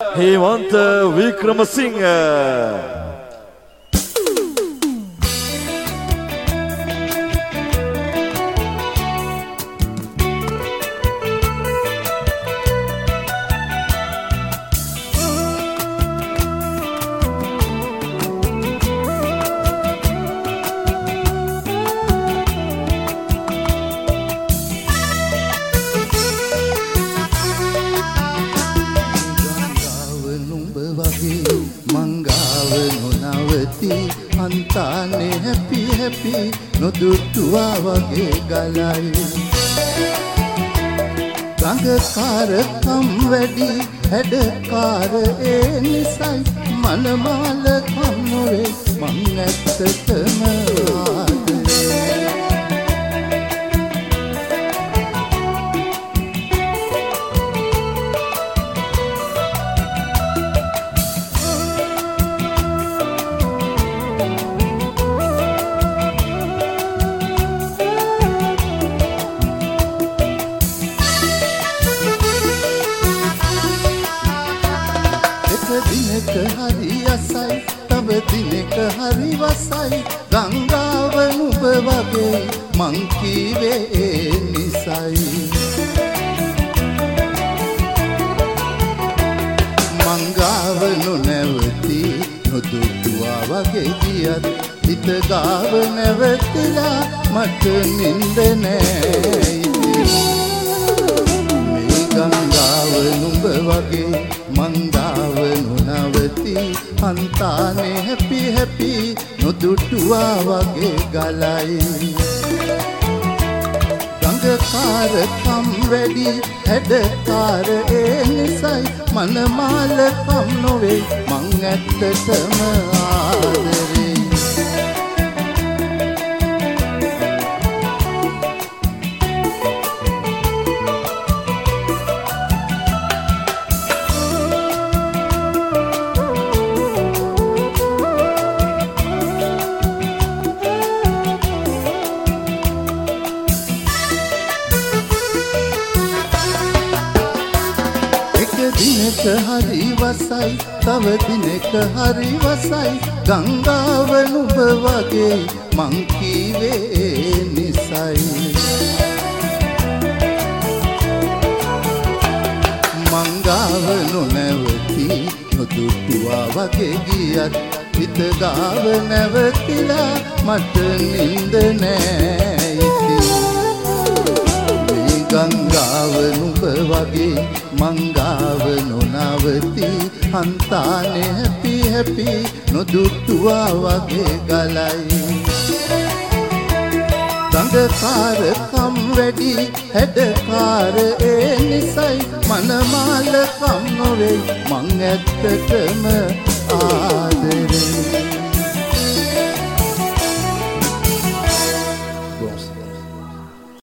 Hemantha Wickremesinghe. Antane happy happy nodutua wage galai Rangakara wedi hedakar e nisai manamala kamore mangattatama දිනක හරි අසයි තව දිනක හරි වසයි ගංගාව නුඹ වගේ මං කීවේ ඒ නිසයි මංගාව නොනැවති නොදුටුවා වගේ ගියත් හිත ගාව නැවතිලා මට නින්ද නෑ මේ ගංගාව නුඹ වගේ මංගාව නොනවති හන්තානේ හැපි හැපි නොදුටුවා වගේ ගලයි ගංගකාරකම් වැඩි හැඩකාර ඒ නිසයි මනමාලකම් නොවේ මං ඇත්තටම ආදරේ දිනක හරි වසයි තව දිනක හරි වසයි ගංගාව නුඹ වගේ මං කීවේ නිසයි මංගාව නොනැවති නොදුටුවා වගේ ගියත් හිත ගාව නැවතිලා මට නින්ද නෑ මේ ගංගාව නුඹ වගේ මංගාව නොනවති හන්තානේ හැපි හැපි නොදුටුවා වගේ ගලයි ගංගකාරකම් වැඩි හැඩකාර ඒ නිසයි මනමාලකම් නොවේ මං ඇත්තටම ආදරේ